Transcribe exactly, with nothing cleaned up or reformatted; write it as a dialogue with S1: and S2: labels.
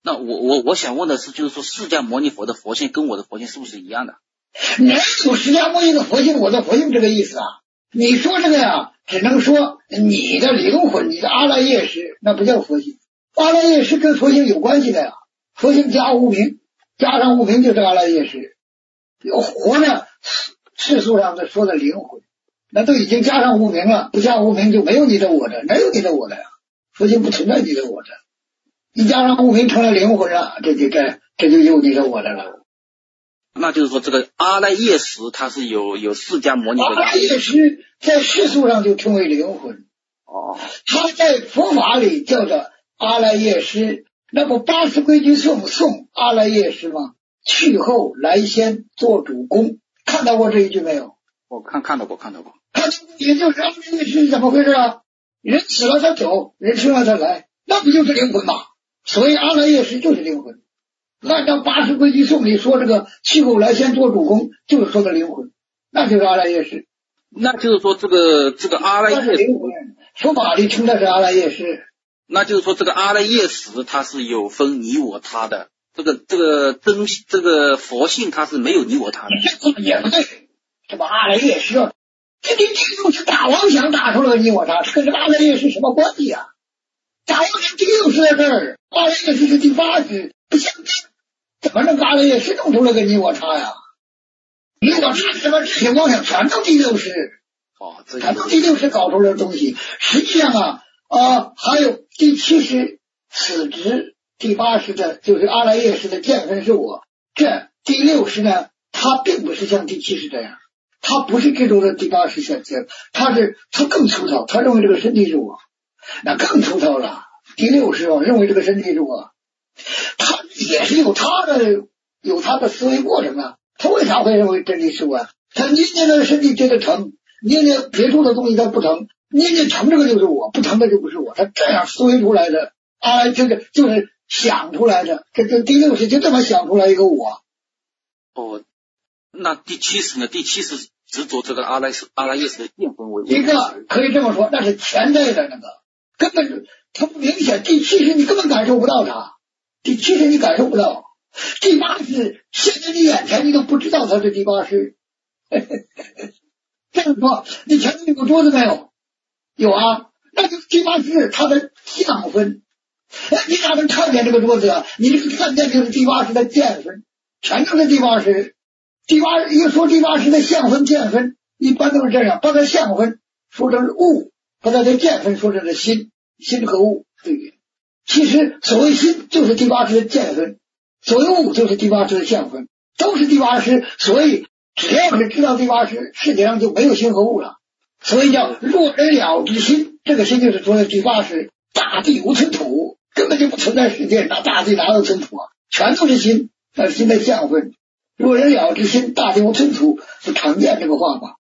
S1: 那我我我想问的是，就是说释迦牟尼佛的佛性跟我的佛性是不是一样的？
S2: 哪有释迦牟尼的佛性我的佛性这个意思啊？你说这个呀，只能说你的灵魂，你的阿赖耶识，那不叫佛性。阿赖耶识跟佛性有关系的呀，佛性加无明，加上无明就是阿赖耶识。活着世俗上的说的灵魂，那都已经加上无明了，不加无明就没有你的我的，哪有你的我的呀？佛性不存在你的我的，你加上无明成了灵魂了，这就这这就有你的我的了。
S1: 那就是说，这个阿赖耶识它是有有释迦牟尼的。
S2: 阿赖耶识在世俗上就称为灵魂，
S1: 哦，
S2: 它在佛法里叫做阿赖耶识。那不八识归矩颂颂阿赖耶识吗？去后来先做主公，看到过这一句没有？
S1: 我看看到过，看到过。
S2: 看到过，也就是阿赖耶识怎么回事啊？人死了他走，人生了他来，那不就是灵魂吗？所以阿赖耶识就是灵魂。按照八识归矩颂里说，这个去后来先做主公，就是说的灵魂，那就是阿赖耶识。
S1: 那就是说，这个这个阿赖耶识，
S2: 佛法里称的是阿赖耶识。
S1: 那就是说，这个阿赖耶识它是有分你我他的，这个这个真这个佛性它是没有你我他的。
S2: 也不对，这不阿赖耶识，这这这就是大妄想打出了你我他，这跟阿赖耶识什么关系啊？大妄想第六识在这儿，阿赖耶识是第八识，不相干。怎么能阿赖耶识弄出了个你我他呀？你我他什么这些妄想全都第六识，
S1: 哦，这
S2: 全都第六识搞出来的东西。实际上啊啊，还有第七识此执，第八识的就是阿赖耶识的见分是我。这第六识呢，它并不是像第七识这样，它不是这种的第八识现见，它是它更粗糙，他认为这个身体是我，那更粗糙了。第六识啊，认为这个身体是我。他也是有他的有他的思维过程啊，他为啥会认为真理是我？他捏捏那个身体觉得疼，捏捏别处的东西他不疼，捏捏疼这个就是我，不疼的就不是我，他这样思维出来的啊，这个就是想出来的，这这第六识就这么想出来一个我。
S1: 哦，那第七识呢？第七识执着这个阿赖阿赖耶识的见分为
S2: 一个可以这么说，那是潜在的那个，根本它不明显，第七识你根本感受不到它。第七识你感受不到，第八识现在你眼前你都不知道它是第八识。这样说，你前面有桌子没有？有啊，那就是第八识它的相分。哎，你哪能看见这个桌子啊？你这个看见就是第八识的见分，全都是第八识。第八一说第八识的相分见分，一般都是这样，把它相分说成是物，把它的见分说成是心，心和物对比。其实所谓心就是第八识的见分，所谓物就是第八识的相分，都是第八识。所以只要是知道第八识，世界上就没有心和物了。所以叫若人了之心，这个心就是说的第八识。大地无存土，根本就不存在世界，那大地哪有存土啊？全都是心，那是心的相分。若人了之心，大地无存土，是常见这个话嘛。